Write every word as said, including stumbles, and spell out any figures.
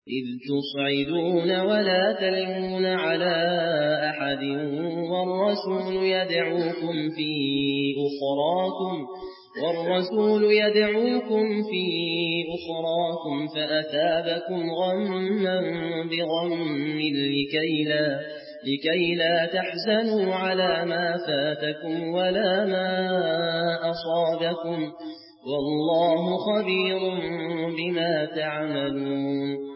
إذ تصعدون ولا تلوون على أحد والرسول يدعوكم في أخراكم والرسول يدعوكم في أخراكم فأثابكم غما بغم لكي لا, لكي لا تحزنوا على ما فاتكم ولا ما أصابكم والله خبير بما تعملون